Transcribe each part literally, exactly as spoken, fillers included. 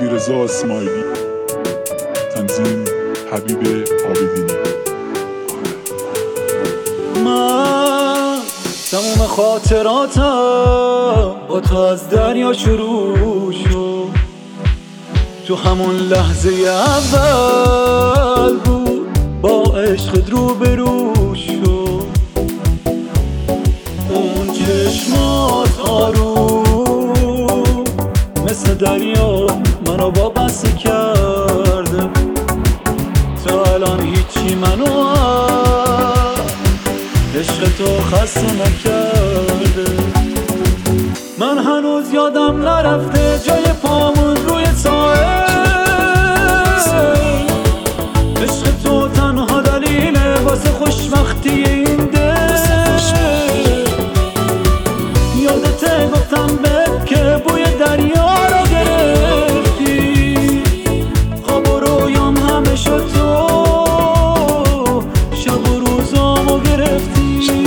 علیرضا اسماعیلی، تنظیم حبیب عابدینی. من تموم خاطراتم با تو از دریا شروع شد، تو همون لحظه اول بود با عشقت رو به رو شد. اون چشمات آروم مثل دریا منو وابسته کرده، تا الان هیچی منو عشق تو خسته نکرده. من هنوز یادم نرفته جای پامون روی ساحل، عشق تو تنها دلیله واسه خوشبختی این دل. یادته گفتم بهت که بوی دریا رو گرفتی، خواب و رویام همه شد تو، شب و روزامو گرفتی.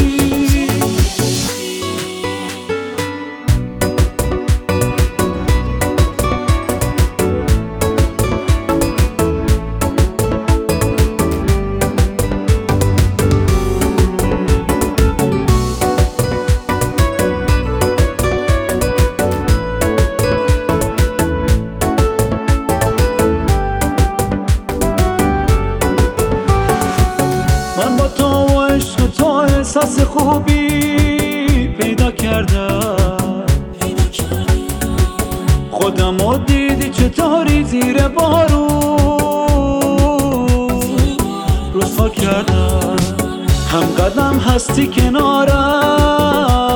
من با تو و عشق تو احساس خوبی پیدا کردم، خودم رو دیدی چطوری زیر بارون رسوا کردم. هم قدم هستی کنارم